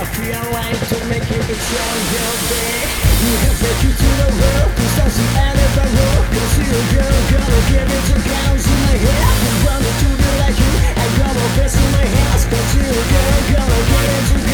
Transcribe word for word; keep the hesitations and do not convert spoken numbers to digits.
feel like to make it a jungle day. You can take you to the world, you start to end it by road. Cause you girl, gonna give it to counts in my head. I'm running to be like you, I'm gonna face in my hands. Cause you girl, gonna give it to